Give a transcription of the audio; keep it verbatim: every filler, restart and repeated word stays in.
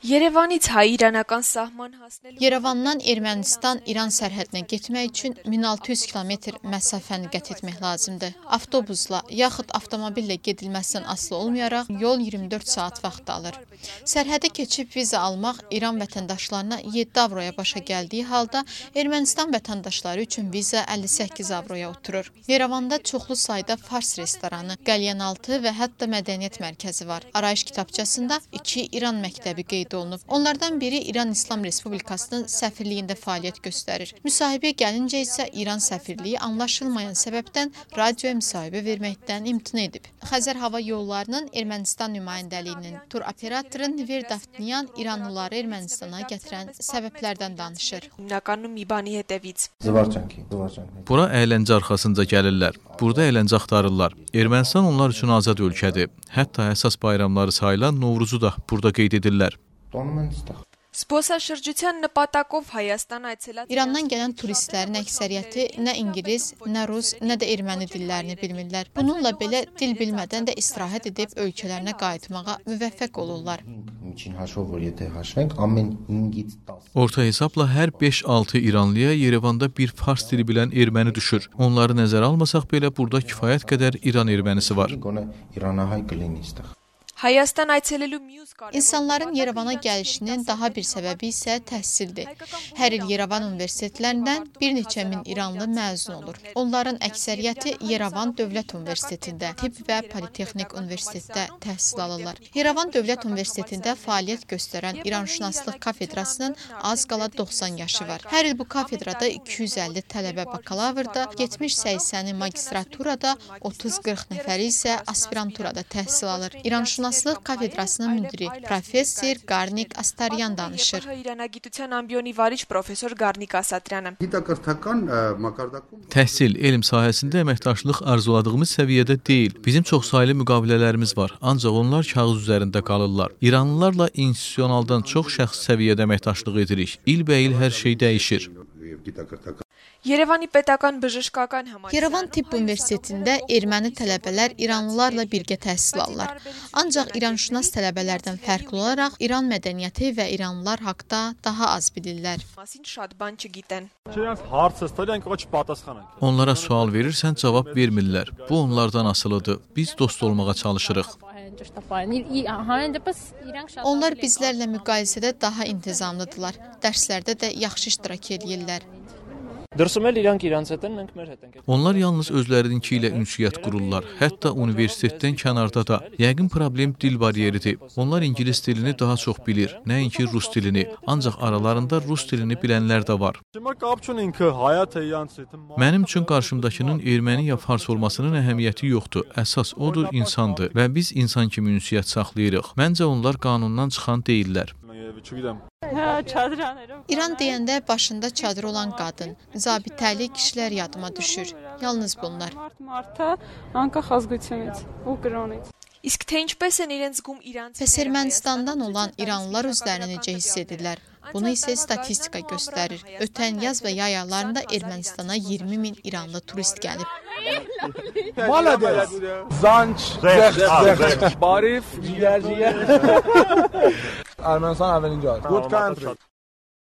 Երևանից հայ-իրանական սահման հասնելու Yerevandan Ermənistan-İran sərhədinə getmək üçün min altı yüz kilometr məsafəni qət etmək lazımdır. Avtobusla yaxud avtomobillə gedilməsindən asılı olmayaraq yol iyirmi dörd saat vaxt alır. Sərhədə keçib viza almaq İran vətəndaşlarına yeddi avroya başa gəldiyi halda Ermənistan vətəndaşları üçün viza əlli səkkiz avroya oturur. Yerevanda çoxlu sayda fars restoranı, qəlyanaltı və hətta mədəniyyət mərkəzi var. Arayış kitabçasında iki İran məktəbi qeyd olunub. Onlardan biri İran İslam Respublikasının səfirliyində fəaliyyət göstərir. Müsahibəyə gəlincə isə İran səfirliyi anlaşılmayan səbəbdən radioya müsahibə verməkdən imtina edib. Xəzər hava yollarının Ermənistan nümayəndəliyinin tur operatoru Niver Davtniyan İranlıları Ermənistana gətirən səbəblərdən danışır. Հիմնականում մի բանի հետևից Զվարճանքի, զվարճանքի. Bura əyləncə arxasınca gəlirlər. Burada əyləncə axtarırlar. Ermənistan onlar üçün azad ölkədir. Hətta əsas bayramları sayılan Novruzu da burada qeyd edirlər. Տոնում են ստեղ։ Զբոսաշրջության նպատակով Հայաստան այցելած İrandan gələn turistlərin əksəriyyəti nə ingilis, nə rus, nə də erməni dillərini bilmirlər. Bununla belə dil bilmədən də istirahət edib ölkələrinə qayıtmağa müvəffəq olurlar. Միջին հաշվով որ եթե հաշվենք ամեն հինգից տասը Orta hesabla hər beş altı İranlıya Yerevanda bir fars dili bilən erməni düşür. Onları nəzərə almasaq belə burada kifayət qədər İran ermənisi var. գոնե իրանահայ կլինի ստեղ։ Հայաստան այցելելու մյուս կարևոր İnsanların Yerevana gəlişinin daha bir səbəbi isə təhsildir. Hər il Yerevan universitetlərindən bir neçə min İranlı məzun olur. Onların əksəriyyəti Yerevan Dövlət Universitetində, Tibb və Politexnik Universitetdə təhsil alırlar. Yerevan Dövlət Universitetində fəaliyyət göstərən İranşünaslıq kafedrasının az qala doxsan yaşı var. Hər il bu kafedrada iki yüz əlli tələbə bakalavrda, yetmiş səksəni magistraturada, otuz qırx nəfəri isə aspiranturada təhsil alır. İranşünaslıq kafedrasının müdiri professor Garnik Astaryan danışır. Իրանագիտության ամբիոնի վարիչ պրոֆեսոր Գառնիկ Ասատրյանը Գիտակրթական մակարդակում Təhsil, elm sahəsində əməkdaşlıq arzuladığımız səviyyədə deyil. Bizim çoxsaylı müqavilələrimiz var, ancaq onlar kağız üzərində qalırlar. İranlılarla institusionaldan çox şəxs səviyyədə əməkdaşlıq edirik. İlbəil hər şey dəyişir. Երևանի պետական բժշկական համալսարանում Yerevan Tibb Universitetində erməni tələbələr İranlılarla birgə təhsil alırlar. Ancaq İranşünas tələbələrdən fərqli olaraq İran mədəniyyəti və İranlılar haqqında daha az bilirlər. մասին շատ բան չգիտեն։ Չրանց հարցը ստորյանք ոչ պատասխանանք։ Onlara sual verirsən cavab vermirlər. Bu onlardan asılıdır. Biz dost olmağa çalışırıq. Onlar bizlərlə müqayisədə daha intizamlıdırlar. Dərslərdə də yaxşı iştirak edirlər. Դրսում էլ իրանք իրանց հետ են, մենք մեր հետ ենք։ Onlar yalnız özlərininki ilə ünsiyyət qururlar. Hətta universitetdən kənarda da. Yəqin problem dil bariyeridir. Onlar ingilis dilini daha çox bilir, nəinki rus dilini. Ancaq aralarında rus dilini bilənlər də var. Հիմա կապ չունի ինքը հայա թե իրանց հետ։ Mənim üçün qarşımdakının erməni ya fars olmasının əhəmiyyəti yoxdur. Əsas odur insandır və biz insan kimi ünsiyyət saxlayırıq. Məncə onlar qanundan çıxan deyillər. Չգիտեմ։ İran deyəndə başında çadır olan qadın, zabitəli kişilər yadıma düşür. Yalnız bunlar. Իսկ թե ինչպես են իրենց զգում իրանցիները Bəs Ermənistandan olan İranlılar özlərini necə hiss edirlər? Bunu isə statistika göstərir. Ötən yaz və yay aylarında Ermənistana iyirmi min İranlı turist gəlib. Malades. Zanç, Barif, ciğer ciğer. Ermənistan əvvəlincə. Good country.